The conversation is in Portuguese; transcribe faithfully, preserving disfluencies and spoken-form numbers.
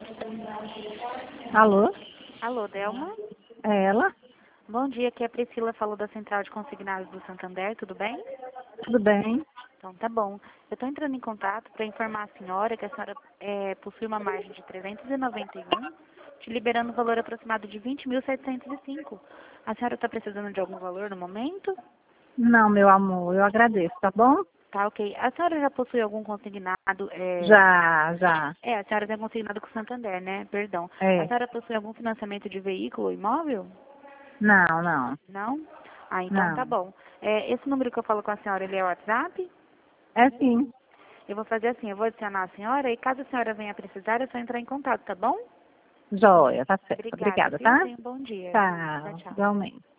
Alô? Alô, Delma? É ela? Bom dia, aqui é a Priscila, falou da Central de Consignados do Santander, tudo bem? Tudo bem? Então tá bom. Eu estou entrando em contato para informar a senhora que a senhora é, possui uma margem de trezentos e noventa e um, te liberando um valor aproximado de vinte mil setecentos e cinco. A senhora está precisando de algum valor no momento? Não, meu amor, eu agradeço, tá bom? Tá, ok. A senhora já possui algum consignado? É, Já, já. é a senhora tem consignado com o Santander, né? Perdão. A É. senhora possui algum financiamento de veículo ou imóvel? Não, não, Não? Ah, então tá não. bom. É, esse número que eu falo com a senhora, ele é o WhatsApp? É sim. Eu vou fazer assim, eu vou adicionar a senhora e caso a senhora venha precisar, é só entrar em contato, tá bom? Joia, tá certo. Obrigada, Obrigada, viu? tá? Tenha um bom dia. Tchau, Tá, tchau. igualmente.